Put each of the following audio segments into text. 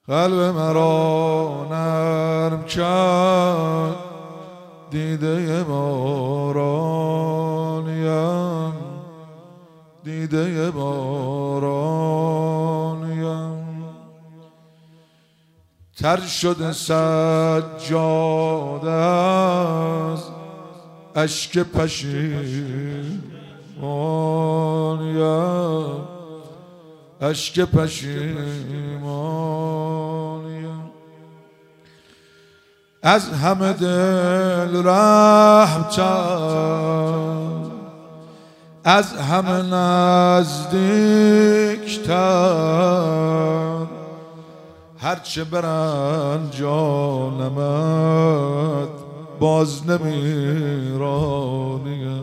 قلب مرا نرم کرد دیده بارانیم، دیده بارانیم. تر شده سجاده از اشک پشیمانیم، اشک پشیمانیم. از همه دل رحم‌تر، از همه نزدیک‌تر، هرچه برن جانمت باز نمیرانیم،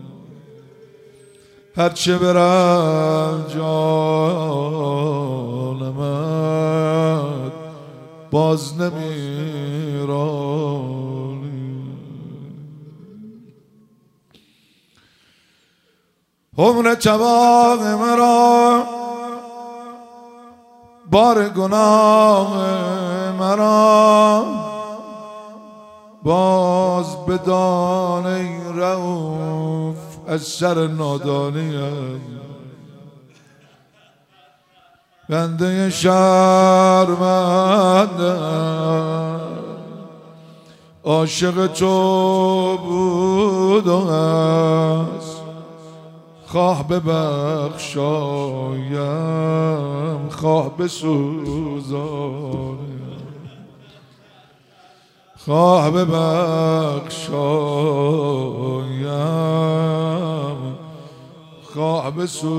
هرچه برن جانمت باز نمیرانیم. عمر تباغ مرا بار گناه مرا باز بدان ای رؤوف از سر نادانیم. بنده شرمنده عاشق تو بود و هست، خواه ببخشایم خواه بسوزانیم، خواه ببخشایم خواه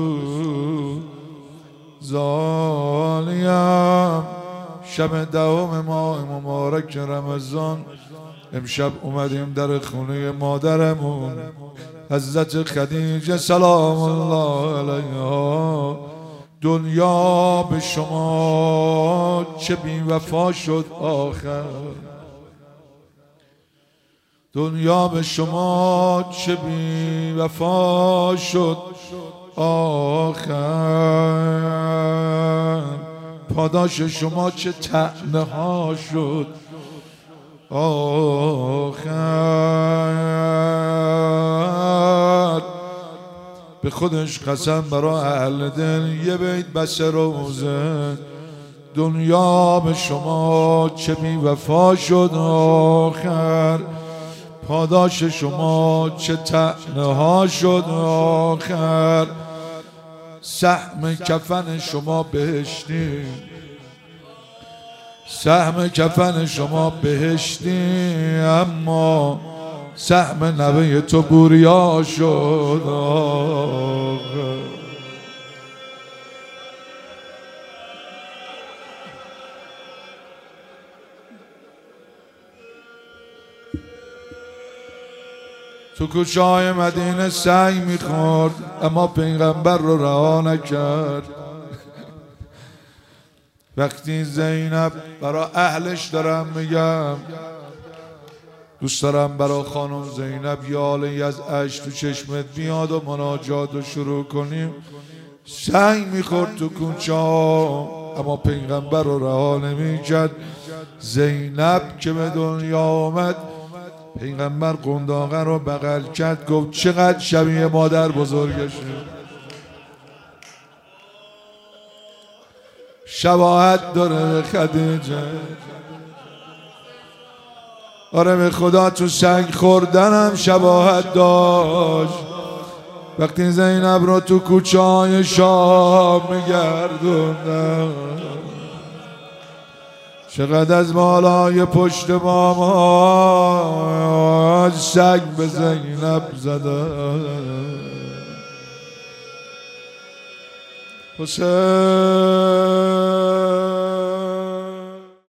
بسوزانیم. شب دوم ماه مبارک رمضان امشب اومدیم در خونه مادرمون حضرت خدیجه سلام الله علیها. دنیا به شما چه بی وفا شد آخر، دنیا به شما چه بی وفا شد آخر، پاداش شما چه طعنه ها شد آخر. به خودش قسم برای اهل دل یه بیت بس روزه. دنیا به شما چه بی وفا شد آخر، پاداش شما چه طعنه ها شد آخر. سهم کفن شما بهشتی، سهم کفن شما بهشتی، اما سهم نوه تو بوریا شد آخر. تو کوچه های مدینه سعی میخورد اما پیغمبر رو رها نکرد. وقتی زینب برای اهلش دارم میگم، دوست دارم برای خانم زینب یالی از اشک تو چشمت بیاد و مناجات رو شروع کنیم. سعی میخورد تو کوچه ها اما پیغمبر رو رها نمیکرد. زینب که به دنیا آمد پیغمبر قنداقه رو بغل کرد، گفت چقدر شبیه مادر بزرگشه، شباهت داره به خدیجه. آره به خدا تو سنگ خوردنم شباهت داشت. وقتی زینب رو تو کوچه های شام میگردوندم، چقدر از بالای پشت ماما سگ به زینب زده. حسین